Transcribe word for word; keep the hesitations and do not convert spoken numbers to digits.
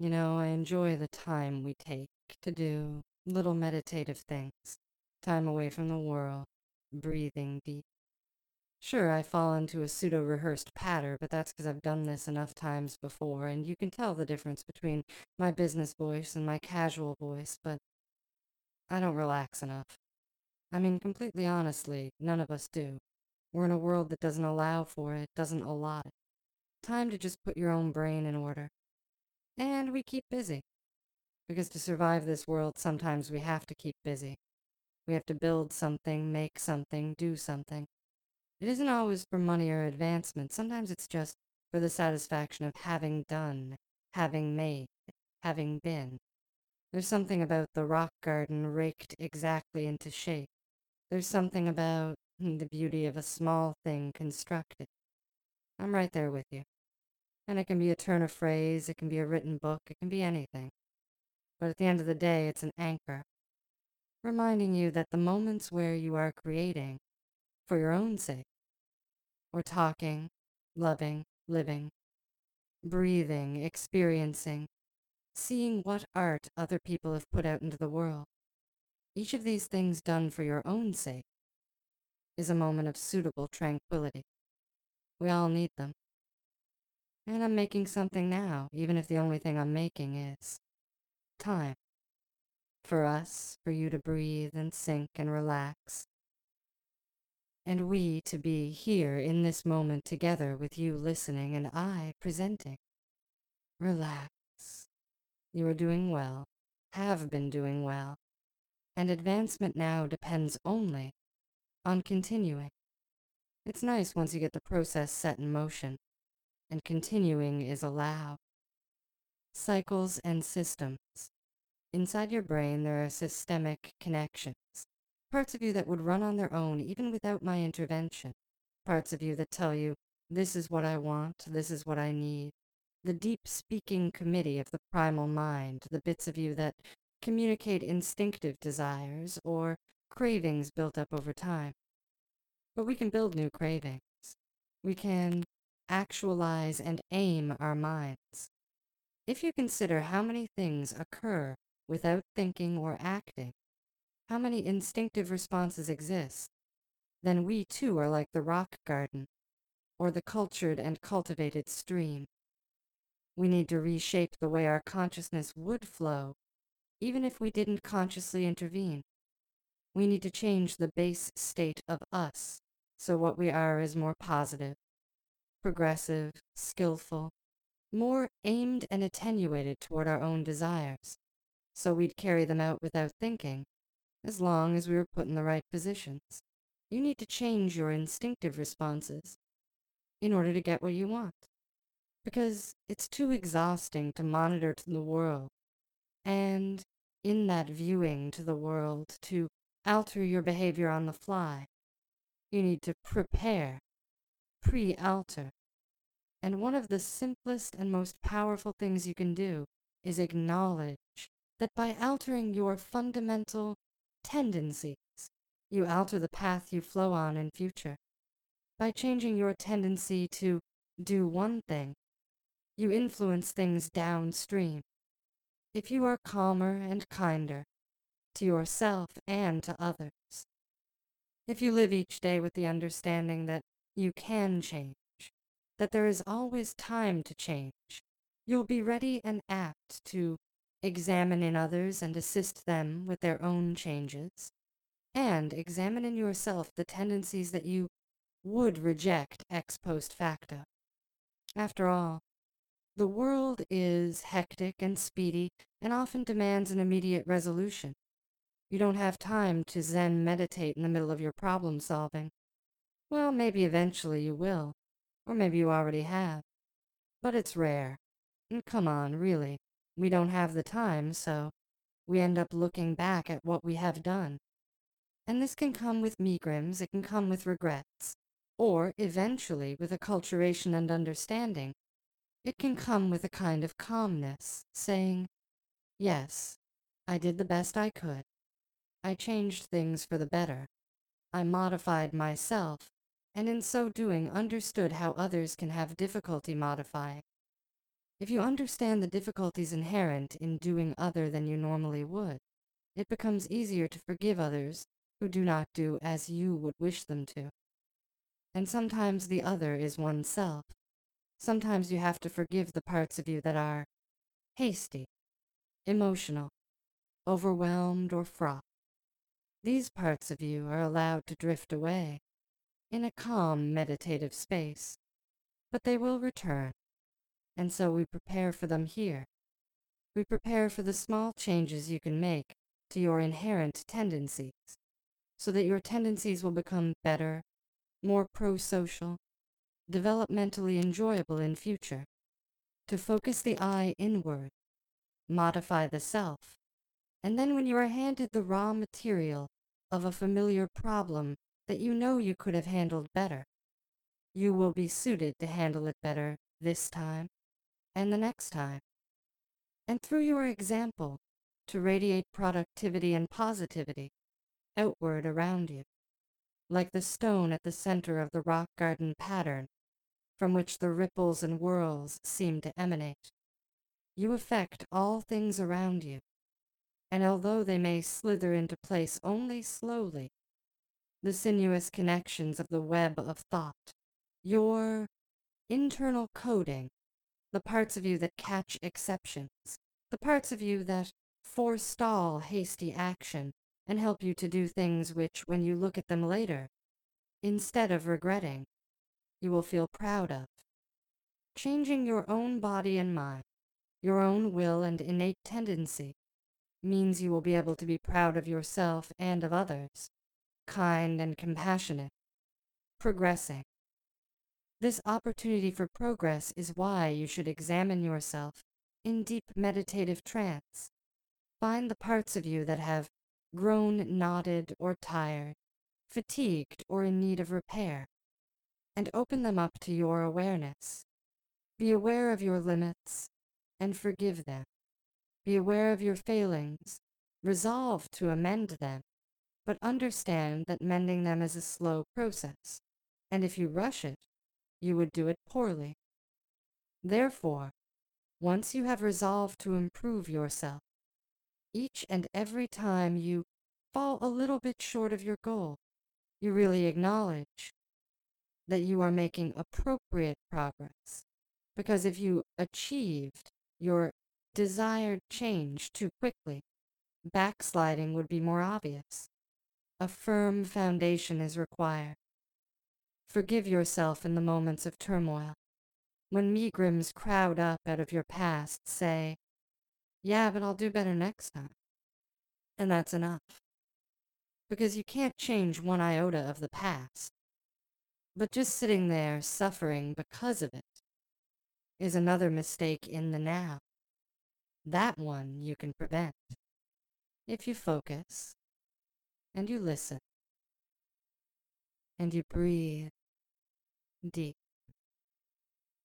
You know, I enjoy the time we take to do little meditative things, time away from the world, breathing deep. Sure, I fall into a pseudo rehearsed patter, but that's because I've done this enough times before, and you can tell the difference between my business voice and my casual voice, but I don't relax enough. I mean, completely honestly, none of us do. We're in a world that doesn't allow for it, doesn't allot it. Time to just put your own brain in order. And we keep busy. Because to survive this world, sometimes we have to keep busy. We have to build something, make something, do something. It isn't always for money or advancement. Sometimes it's just for the satisfaction of having done, having made, having been. There's something about the rock garden raked exactly into shape. There's something about the beauty of a small thing constructed. I'm right there with you. And it can be a turn of phrase, it can be a written book, it can be anything. But at the end of the day, it's an anchor, reminding you that the moments where you are creating for your own sake, or talking, loving, living, breathing, experiencing, seeing what art other people have put out into the world, each of these things done for your own sake is a moment of suitable tranquility. We all need them. And I'm making something now, even if the only thing I'm making is time. For us, for you to breathe and sink and relax. And we to be here in this moment together with you listening and I presenting. Relax. You are doing well, have been doing well, and advancement now depends only on continuing. It's nice once you get the process set in motion, and continuing is allowed. Cycles and systems. Inside your brain, there are systemic connections. Parts of you that would run on their own even without my intervention. Parts of you that tell you, this is what I want, this is what I need. The deep speaking committee of the primal mind, the bits of you that communicate instinctive desires or cravings built up over time. But we can build new cravings. We can actualize and aim our minds. If you consider how many things occur without thinking or acting, how many instinctive responses exist, then we too are like the rock garden or the cultured and cultivated stream. We need to reshape the way our consciousness would flow, even if we didn't consciously intervene. We need to change the base state of us, so what we are is more positive, progressive, skillful, more aimed and attenuated toward our own desires, so we'd carry them out without thinking, as long as we were put in the right positions. You need to change your instinctive responses in order to get what you want. Because it's too exhausting to monitor to the world, and in that viewing to the world, to alter your behavior on the fly. You need to prepare, pre-alter. And one of the simplest and most powerful things you can do is acknowledge that by altering your fundamental tendencies, you alter the path you flow on in future. By changing your tendency to do one thing, you influence things downstream. If you are calmer and kinder to yourself and to others, if you live each day with the understanding that you can change, that there is always time to change, you'll be ready and apt to examine in others and assist them with their own changes, and examine in yourself the tendencies that you would reject ex post facto. After all, the world is hectic and speedy and often demands an immediate resolution. You don't have time to Zen meditate in the middle of your problem solving. Well, maybe eventually you will, or maybe you already have. But it's rare. And come on, really. We don't have the time, so we end up looking back at what we have done. And this can come with megrims, it can come with regrets, or eventually with acculturation and understanding. It can come with a kind of calmness, saying, yes, I did the best I could. I changed things for the better. I modified myself, and in so doing understood how others can have difficulty modifying. If you understand the difficulties inherent in doing other than you normally would, it becomes easier to forgive others who do not do as you would wish them to. And sometimes the other is oneself. Sometimes you have to forgive the parts of you that are hasty, emotional, overwhelmed, or fraught. These parts of you are allowed to drift away in a calm, meditative space, but they will return, and so we prepare for them here. We prepare for the small changes you can make to your inherent tendencies, so that your tendencies will become better, more pro-social, developmentally enjoyable in future. To focus the eye inward, modify the self, and then when you are handed the raw material of a familiar problem that you know you could have handled better, you will be suited to handle it better this time and the next time. And through your example, to radiate productivity and positivity outward around you, like the stone at the center of the rock garden pattern from which the ripples and whirls seem to emanate. You affect all things around you, and although they may slither into place only slowly, the sinuous connections of the web of thought, your internal coding, the parts of you that catch exceptions, the parts of you that forestall hasty action and help you to do things which, when you look at them later, instead of regretting, you will feel proud of. Changing your own body and mind, your own will and innate tendency, means you will be able to be proud of yourself and of others, kind and compassionate, progressing. This opportunity for progress is why you should examine yourself in deep meditative trance. Find the parts of you that have grown knotted or tired, fatigued or in need of repair, and open them up to your awareness. Be aware of your limits and forgive them. Be aware of your failings, resolve to amend them, but understand that mending them is a slow process, and if you rush it, you would do it poorly. Therefore, once you have resolved to improve yourself, each and every time you fall a little bit short of your goal, you really acknowledge that you are making appropriate progress. Because if you achieved your desired change too quickly, backsliding would be more obvious. A firm foundation is required. Forgive yourself in the moments of turmoil. When megrims crowd up out of your past, say, "Yeah, but I'll do better next time." And that's enough. Because you can't change one iota of the past. But just sitting there suffering because of it is another mistake in the now. That one you can prevent if you focus and you listen and you breathe deep.